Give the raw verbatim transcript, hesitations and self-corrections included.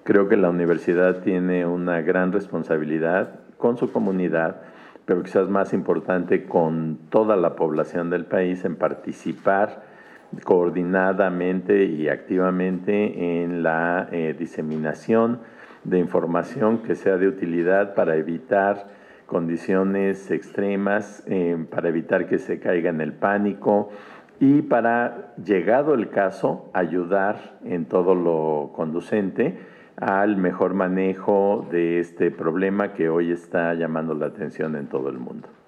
Creo que la universidad tiene una gran responsabilidad con su comunidad, pero quizás más importante con toda la población del país en participar coordinadamente y activamente en la eh, diseminación de información que sea de utilidad para evitar condiciones extremas, eh, para evitar que se caiga en el pánico y para, llegado el caso, ayudar en todo lo conducente al mejor manejo de este problema que hoy está llamando la atención en todo el mundo.